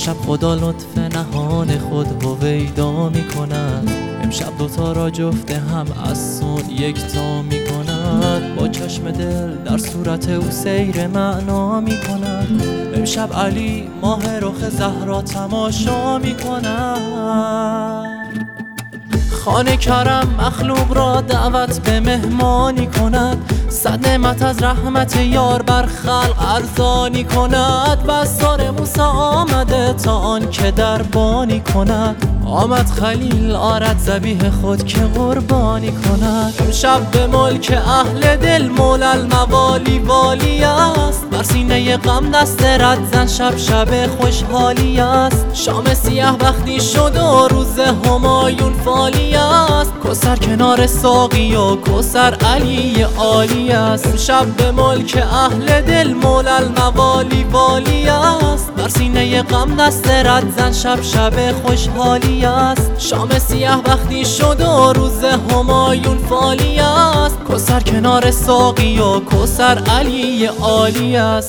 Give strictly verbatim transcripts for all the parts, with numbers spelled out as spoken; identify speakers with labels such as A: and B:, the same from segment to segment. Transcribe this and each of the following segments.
A: امشب خدا لطف نهان خود هویدا می کند. امشب دوتا را جفت هم از سون یکتا می کند. با چشم دل در صورت او سیر معنا می کند. امشب علی ماه رخ زهرا تماشا می کند. خانه کرم مخلوق را دعوت به مهمانی کند. صد نعمت از رحمت یار بر خلق ارزانی کند. بستار موسی آمده تا آن که دربانی کند. آمد خلیل آرد ذبیح خود که قربانی کند. امشب به ملک اهل دل مولی الموالی والی است. بر سینه غم دست رد زن شب شب خوشحالی است. شام سیاه بختی شد و روز همایون فالی است. کوثر کنار ساقی و کوثر علی عالی است. امشب به ملک اهل دل مولی الموالی والی است. بر سینه غم دست رد زن شب شب خوشحالی است. شام سیاه بختی شد و روز همایون فالی است. کوثر کنار ساقی و کوثر علی عالی است.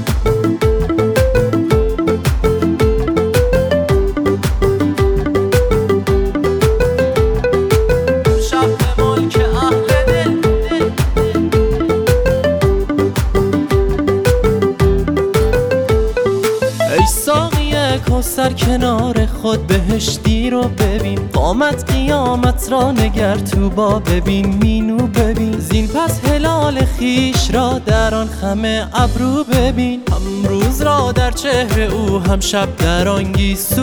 A: کوثر کنار خود بهشتی رو ببین. قامت قیامت را نگر تو با ببین. مینو ببین زین پس هلال خیش را در آن خم ابرو ببین. هم روز را در چهره او هم شب در آن گیسو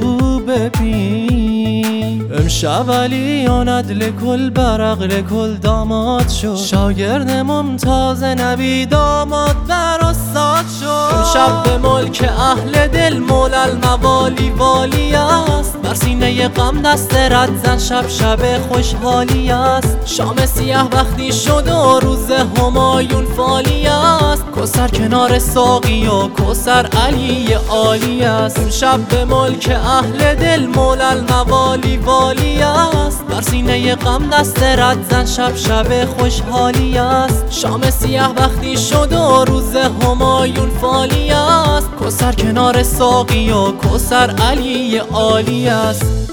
A: ببین. امشب علی آند لکل برق لکل داماد شد. شاگرد ممتاز نبی داماد بر استاد شد. امشب به ملک اهل دل مولی الموالی والی است. بر سینه غم دست رد زن شب شب خوشحالی است. شام سیاه بختی شد و روز همایون فالی است. کوثر کنار ساقی و کوثر علی عالی است. امشب به ملک اهل دل مولی الموالی والی است. بر سینه غم دست رد زن شب شب خوشحالی است. شام سیاه بختی شد و روز همایون فالی است. کوثر کنار ساقی و کوثر علی عالی است.